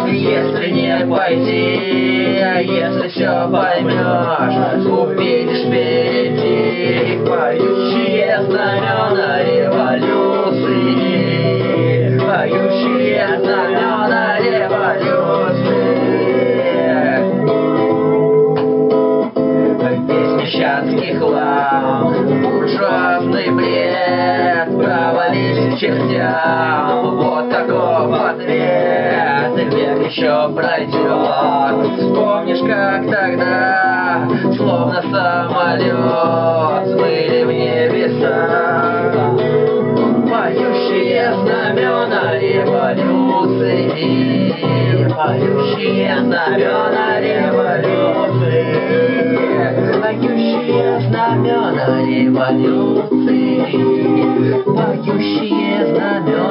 Если не пойти, если все поймешь, увидишь впереди поющие знамена революции, поющие знамена революции. Весь мещанский хлам, буржуазный бред, провались к чертям, вот таков ответ. Век еще пройдет, вспомнишь, как тогда, словно самолет, взмыли в небеса поющие знамена революции, поющие знамена революции, поющие знамена революции, поющие знамена